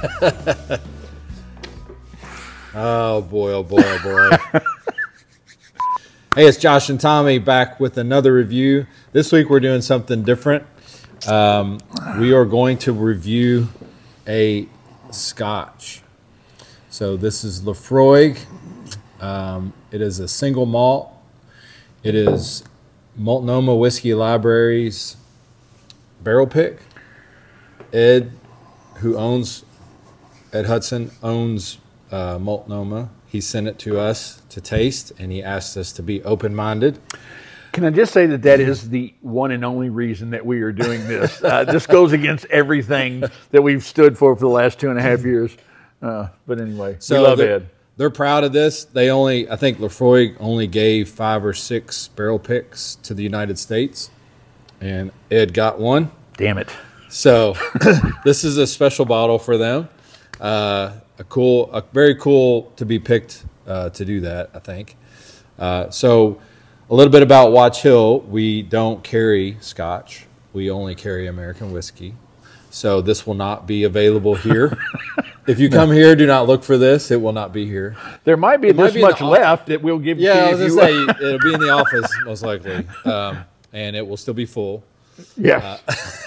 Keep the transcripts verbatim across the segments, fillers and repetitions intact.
Oh boy! Oh boy! Oh boy! Hey, it's Josh and Tommy back with another review. This week we're doing something different. Um, we are going to review a Scotch. So this is Laphroaig. Um, it is a single malt. It is Multnomah Whiskey Library's barrel pick. Ed, who owns, Ed Hudson owns uh, Multnomah. He sent it to us to taste, and he asked us to be open-minded. Can I just say that that is the one and only reason that we are doing this? Uh, this goes against everything that we've stood for for the last two and a half years. Uh, but anyway, so we love they're, Ed. They're proud of this. They only, I think Laphroaig only gave five or six barrel picks to the United States, and Ed got one. Damn it. So this is a special bottle for them. Uh, a cool, a very cool to be picked uh, to do that, I think. Uh, so a little bit about Watch Hill. We don't carry Scotch. We only carry American whiskey. So this will not be available here. If you come here, do not look for this. It will not be here. There might be It might this be in much the left that we'll give Yeah, to you. I was if going you to say, it'll be in the office, most likely. Um, and it will still be full. Yes.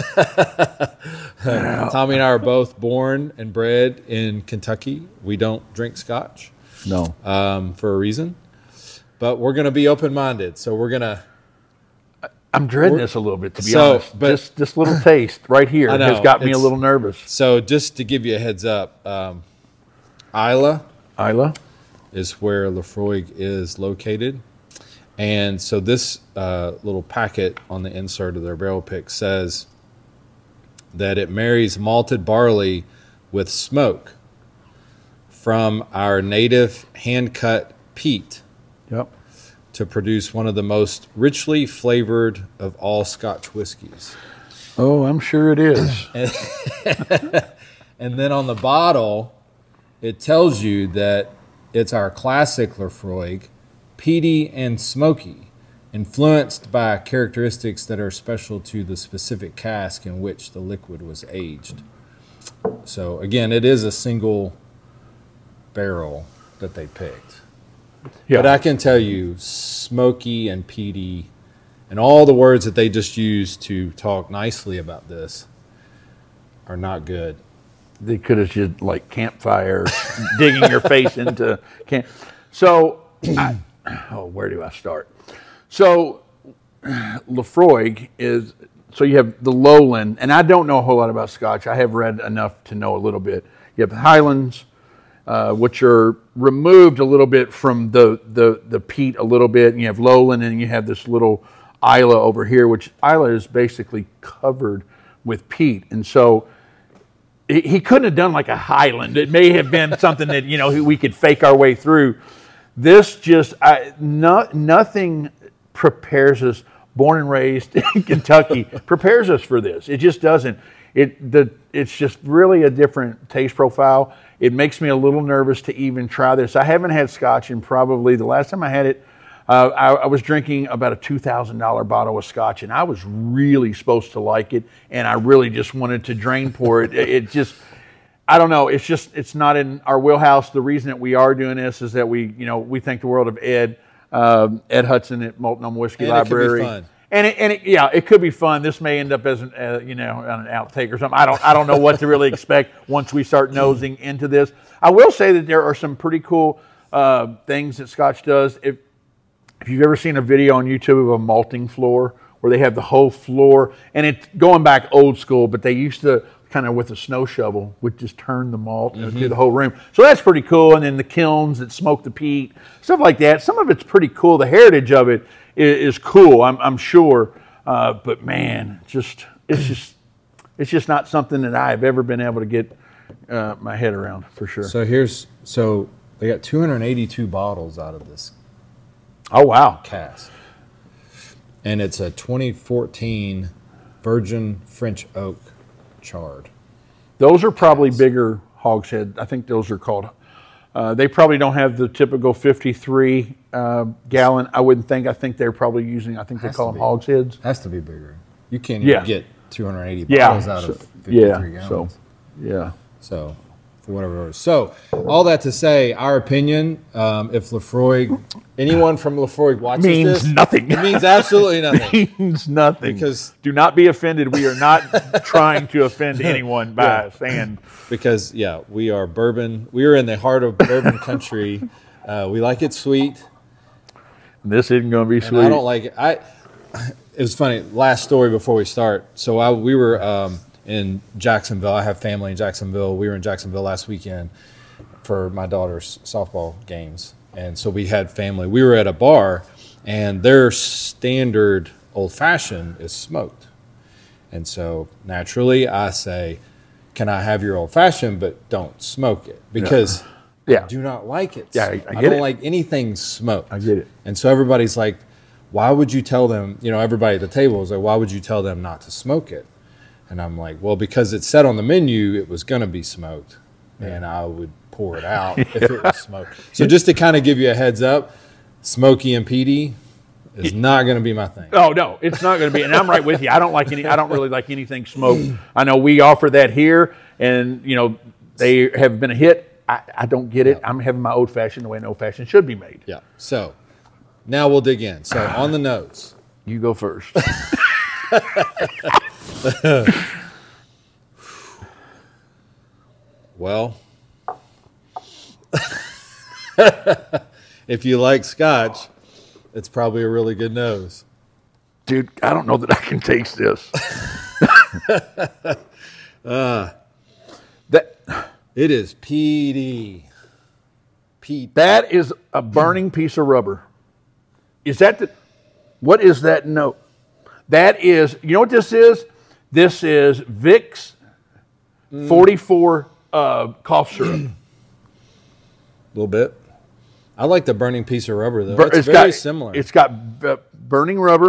Uh, Tommy and I are both born and bred in Kentucky. We don't drink Scotch. No. Um, for a reason. But we're going to be open-minded. So we're going to... I'm dreading this a little bit, to be So, honest. but- this, this little taste right here I know, has got me a it's- little nervous. So just to give you a heads up, um, Islay Islay? is where Laphroaig is located. And so this uh, little packet on the insert of their barrel pick says that it marries malted barley with smoke from our native hand-cut peat Yep. to produce one of the most richly flavored of all Scotch whiskeys. Oh, I'm sure it is. And then on the bottle, it tells you that it's our classic Laphroaig, peaty and smoky, influenced by characteristics that are special to the specific cask in which the liquid was aged. So again, it is a single barrel that they picked. Yeah. But I can tell you, smoky and peaty, and all the words that they just used to talk nicely about this are not good. They could have just like campfire, digging your face into camp. So, I, oh, where do I start? So, Laphroaig is, so you have the lowland, and I don't know a whole lot about Scotch. I have read enough to know a little bit. You have the Highlands, uh, which are removed a little bit from the, the, the peat a little bit, and you have lowland, and you have this little Islay over here, which Islay is basically covered with peat. And so, he couldn't have done like a Highland. It may have been something that, you know, we could fake our way through. This just, I, no, nothing prepares us, born and raised in Kentucky, prepares us for this. It just doesn't. It the It's just really a different taste profile. It makes me a little nervous to even try this. I haven't had Scotch in probably, the last time I had it, Uh, I, I was drinking about a two thousand dollars bottle of Scotch, and I was really supposed to like it, and I really just wanted to drain pour it. It, it just, I don't know. It's just, it's not in our wheelhouse. The reason that we are doing this is that we, you know, we think the world of Ed, um, Ed Hudson at Multnomah Whiskey And Library. it could be fun. And it, and it, yeah, it could be fun. This may end up as an, uh, you know, an outtake or something. I don't, I don't know what to really expect once we start nosing into this. I will say that there are some pretty cool uh, things that Scotch does. If If you've ever seen a video on YouTube of a malting floor where they have the whole floor, and it's going back old school, but they used to kind of with a snow shovel would just turn the malt mm-hmm. through the whole room. So that's pretty cool. And then the kilns that smoke the peat, stuff like that. Some of it's pretty cool. The heritage of it is, is cool, I'm, I'm sure. Uh, but man, just it's just it's just not something that I've ever been able to get uh, my head around for sure. So here's, so they got two hundred eighty-two bottles out of this Oh, wow. cask. And it's a twenty fourteen Virgin French Oak charred. Those are probably bigger hogshead. I think those are called. Uh, they probably don't have the typical fifty-three uh, gallon. I wouldn't think. I think they're probably using. I think they Has call to them be. hogsheads. Has to be bigger. You can't Yeah. even get two hundred eighty Yeah. bottles out So- of fifty-three yeah. gallons. So, yeah. So for whatever it is. So, all that to say, our opinion, um, if Laphroaig, anyone from Laphroaig watches means this, nothing. It means absolutely nothing. means nothing. Because do not be offended. We are not trying to offend anyone by yeah. saying. Because yeah, we are bourbon. We are in the heart of bourbon country. Uh, we like it sweet. This isn't going to be sweet. And I don't like it. I. It was funny. Last story before we start. So I, we were um, in Jacksonville. I have family in Jacksonville. We were in Jacksonville last weekend for my daughter's softball games, and so we had family. We were at a bar, and their standard old fashioned is smoked, and so naturally I say, "Can I have your old fashioned, but don't smoke it?" Because yeah. I do not like it. Yeah, I, I, I get don't it. like anything smoked. I get it. And so everybody's like, why would you tell them, you know, everybody at the table is like, why would you tell them not to smoke it? And I'm like, well, because it said on the menu it was going to be smoked, yeah. and I would pour it out if it was smoked. So just to kind of give you a heads up, Smokey and Petey is not going to be my thing. Oh, no, it's not going to be. And I'm right with you. I don't like any, I don't really like anything smoked. I know we offer that here, and, you know, they have been a hit. I, I don't get it. Yeah. I'm having my old fashioned the way an old fashioned should be made. Yeah. So now we'll dig in. So on the notes. You go first. Well, if you like scotch, it's probably a really good nose. Dude, I don't know that I can taste this. uh, that it is peaty. Peat. That is a burning piece of rubber. Is that the, what is that note? That is, you know what this is? This is Vicks mm. forty-four uh, cough syrup. A little bit. I like the burning piece of rubber, though. Bur- it's, it's very got, similar. It's got b- burning rubber.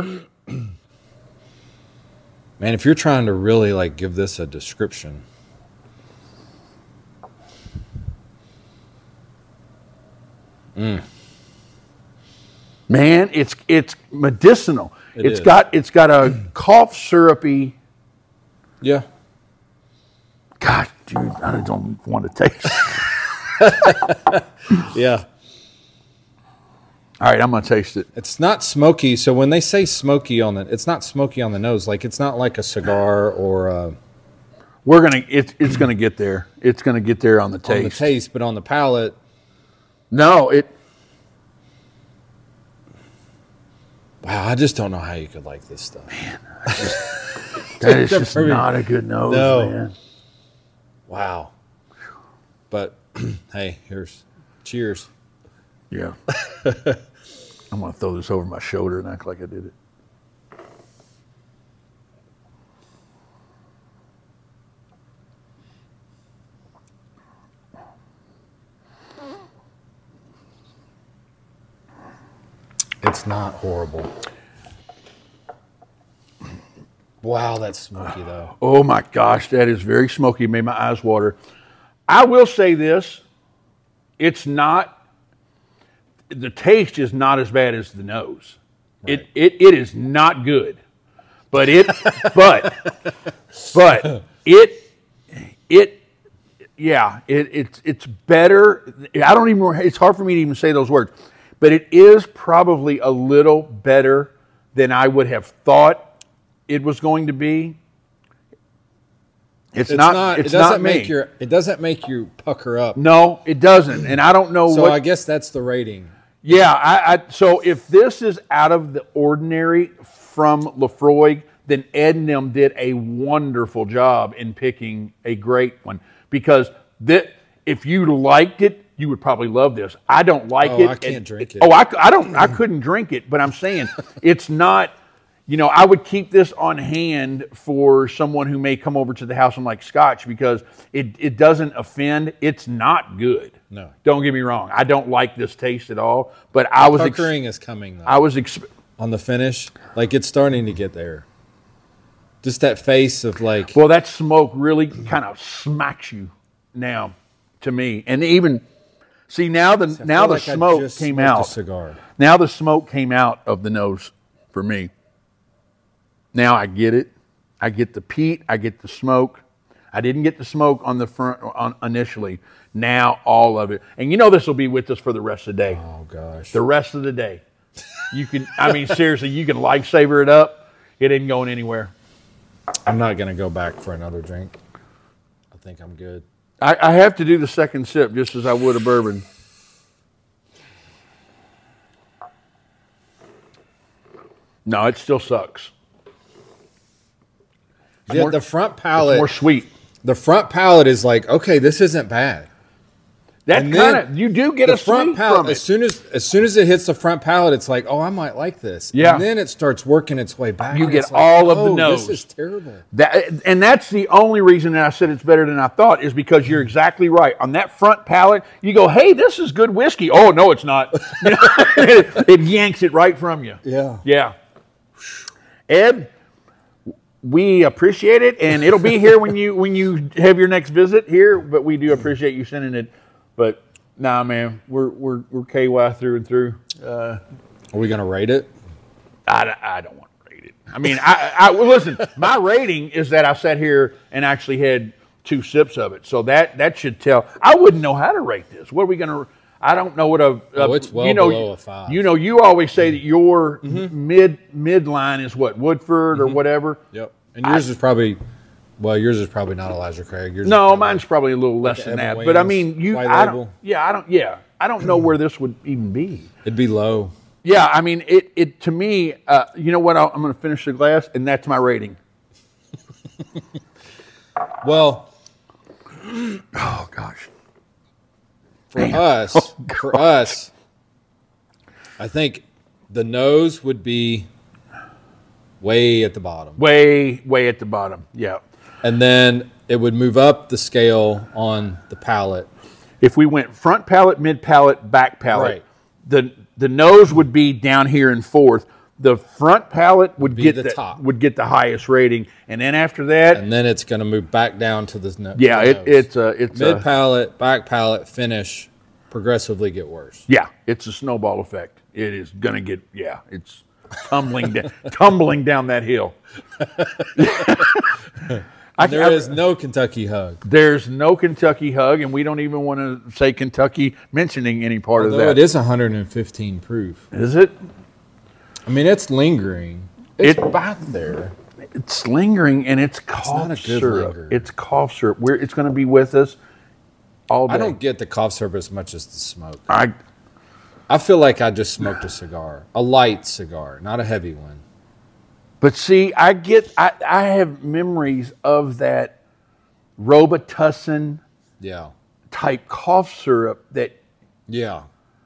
Man, if you're trying to really like give this a description. Mm. Man, it's it's medicinal. It it's is. got it's got a cough syrupy. Yeah. God, dude, I don't want to taste. Yeah. All right, I'm gonna taste it. It's not smoky. So when they say smoky on the, it's not smoky on the nose. Like it's not like a cigar or a, we're gonna it's it's gonna get there. It's gonna get there on the taste. on the taste, but on the palate. No, it. Wow, I just don't know how you could like this stuff. Man, I just, that is just not a good nose, no. man. Wow. But hey, here's cheers. Yeah. I'm going to throw this over my shoulder and act like I did it. It's not horrible. Wow, that's smoky, though. Oh, my gosh, that is very smoky. It made my eyes water. I will say this. It's not. The taste is not as bad as the nose. Right. It, it it is not good, but it but but it it yeah it it's it's better. I don't even. It's hard for me to even say those words, but it is probably a little better than I would have thought it was going to be. It's, it's not, not. It's it doesn't not make me. your. It doesn't make you pucker up. No, it doesn't, and I don't know. So what, I guess that's the rating. Yeah, I, I, so if this is out of the ordinary from Laphroaig, then Ed and them did a wonderful job in picking a great one. Because that, if you liked it, you would probably love this. I don't like oh, it. I can't drink it. Oh, I, I don't. I couldn't drink it, but I'm saying it's not. You know, I would keep this on hand for someone who may come over to the house and like scotch because it, it doesn't offend. It's not good. No. Don't get me wrong. I don't like this taste at all. But I was puckering ex- is coming though. I was exp- on the finish. Like it's starting to get there. Just that face of like. Well, that smoke really kind of smacks you now, to me. And even see now the I now the like smoke came out. A cigar. Now the smoke came out of the nose for me. Now I get it. I get the peat. I get the smoke. I didn't get to smoke on the front on initially. Now all of it, and you know this will be with us for the rest of the day. Oh gosh, the rest of the day. You can, I mean, seriously, you can lifesaver it up. It ain't going anywhere. I'm not gonna go back for another drink. I think I'm good. I, I have to do the second sip just as I would a bourbon. No, it still sucks. Yeah, more, the front palate, more sweet. The front palate is like, okay, this isn't bad. That kind of you do get the a front sweet palate from it. as soon as as soon as it hits the front palate, it's like, oh, I might like this. Yeah. And then it starts working its way back. You and get it's like, all of the oh, nose. This is terrible. That, and that's the only reason that I said it's better than I thought is because you're exactly right. On that front palate, you go, hey, this is good whiskey. Oh, no, it's not. You know, it, it yanks it right from you. Yeah. Yeah. Ed, we appreciate it, and it'll be here when you when you have your next visit here, but we do appreciate you sending it. But nah, man, we're we're we're K Y through and through. Uh, Are we gonna rate it? I, I don't want to rate it. I mean, I, I well, listen. My rating is that I sat here and actually had two sips of it, so that that should tell. I wouldn't know how to rate this. What are we gonna? I don't know what a. a oh, it's well you know, below a five. You know, you always say that your mm-hmm. mid midline is what Woodford mm-hmm. or whatever. Yep, and yours I, is probably. Well, yours is probably not Elijah Craig. Yours no, probably mine's probably a little less like than Evan that. Williams, but I mean, you. White I label. don't. Yeah, I don't. Yeah, I don't know where this would even be. It'd be low. Yeah, I mean, it. It to me, uh, you know what? I'll, I'm going to finish the glass, and that's my rating. Well, oh gosh. For Man. us, oh, for us, I think the nose would be way at the bottom. Way, way at the bottom. Yeah. And then it would move up the scale on the palate. If we went front palate, mid palate, back palate, right. the the nose would be down here in fourth. The front palate would, would get the, the top. would get the highest rating, and then after that, and then it's going to move back down to the, no, yeah, the it, nose. it's a it's mid palate, back palate, finish, progressively get worse. Yeah, it's a snowball effect. It is going to get yeah, it's tumbling down, tumbling down that hill. I, there I, is no Kentucky hug. There's no Kentucky hug, and we don't even want to say Kentucky mentioning any part Although of that. It is one hundred fifteen proof. Is it? I mean, it's lingering. It's it, back there. It's lingering, and it's cough it's not a good syrup. linger. It's cough syrup. We're, it's going to be with us all day. I don't get the cough syrup as much as the smoke. I, I feel like I just smoked a cigar, a light cigar, not a heavy one. But see, I get, I, I have memories of that Robitussin yeah. type cough syrup that. Yeah.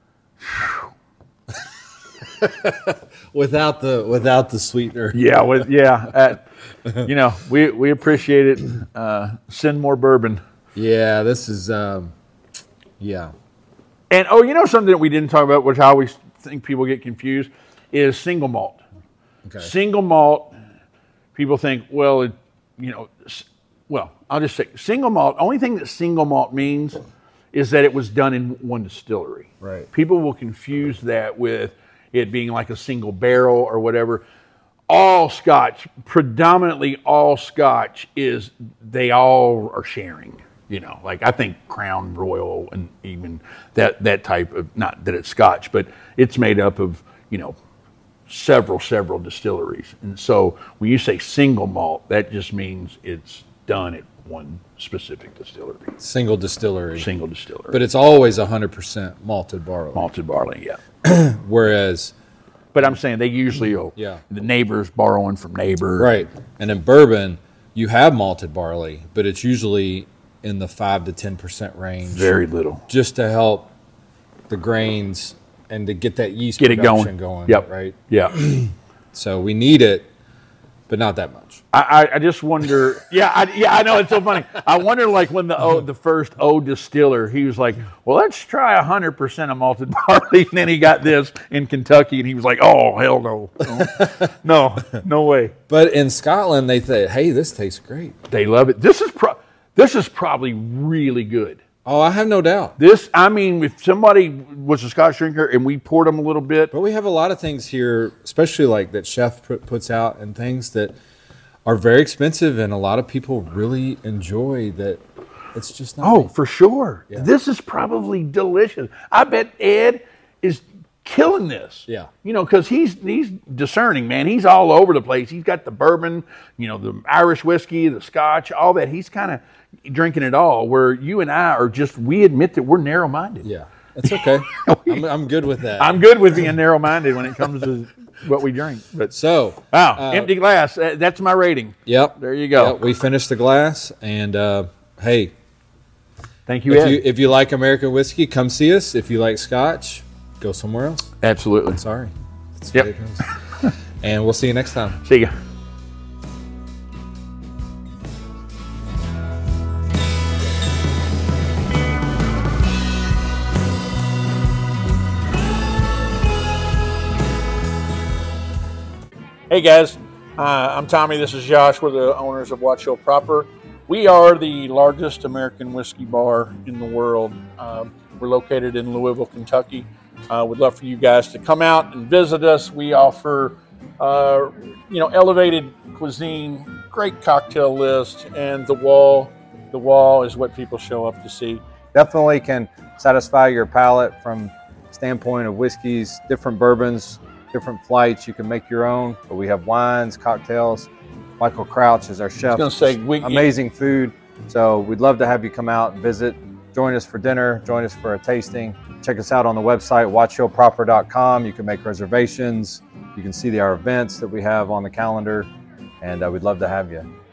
without the without the sweetener. Yeah, with yeah. Uh, you know, we we appreciate it. Uh, send more bourbon. Yeah, this is um, yeah. And oh, you know something that we didn't talk about, which I always think people get confused, is single malt. Okay. Single malt. People think, well, it, you know, well, I'll just say single malt. Only thing that single malt means is that it was done in one distillery. Right. People will confuse that with it being like a single barrel or whatever. All Scotch, predominantly all Scotch, is they all are sharing. You know, like I think Crown Royal and even that that type of, not that it's Scotch, but it's made up of, you know, several, several distilleries. And so when you say single malt, that just means it's done at one specific distillery. Single distillery. Single distillery. But it's always one hundred percent malted barley. Malted barley, yeah. Whereas... But I'm saying they usually, oh, yeah. the neighbor's borrowing from neighbor. Right. And in bourbon, you have malted barley, but it's usually in the five to ten percent range. Very little. Just to help the grains and to get that yeast get it production going. going. Yep. Right? Yeah. So we need it, but not that much. I, I, I just wonder. Yeah, I, yeah, I know, it's so funny. I wonder, like when the o, the first O distiller, he was like, "Well, let's try a hundred percent of malted barley," and then he got this in Kentucky, and he was like, "Oh, hell no, no, no, no way." But in Scotland, they think, "Hey, this tastes great." They love it. This is pro- this is probably really good. Oh, I have no doubt. This, I mean, if somebody was a Scotch drinker and we poured them a little bit. But we have a lot of things here, especially like that Chef puts out and things that are very expensive, and a lot of people really enjoy that. It's just not. Oh, for sure. Yeah. This is probably delicious. I bet Ed is killing this. Yeah. You know, because he's he's discerning, man. He's all over the place. He's got the bourbon, you know, the Irish whiskey, the Scotch, all that. He's kind of drinking it all. Where you and I are just, we admit that we're narrow-minded. Yeah, it's okay. I'm, I'm good with that. I'm good with being narrow-minded when it comes to what we drink. But so, wow, uh, empty glass. Uh, that's my rating. Yep. There you go. Yep, we finished the glass, and uh, hey, thank you, if Ed. you if you like American whiskey, come see us. If you like Scotch, go somewhere else. Absolutely. Sorry. That's Yep. what it is. And we'll see you next time. See ya. Hey guys, uh, I'm Tommy. This is Josh. We're the owners of Watch Hill Proper. We are the largest American whiskey bar in the world. Um, we're located in Louisville, Kentucky. Uh, we'd love for you guys to come out and visit us. We offer, uh, you know, elevated cuisine, great cocktail list, and the wall. The wall is what people show up to see. Definitely can satisfy your palate from standpoint of whiskeys, different bourbons, different flights. You can make your own, but we have wines, cocktails. Michael Crouch is our chef. I was gonna say, we- amazing food. So we'd love to have you come out and visit. Join us for dinner. Join us for a tasting. Check us out on the website, watch hill proper dot com. You can make reservations. You can see the, our events that we have on the calendar, and uh, we'd love to have you.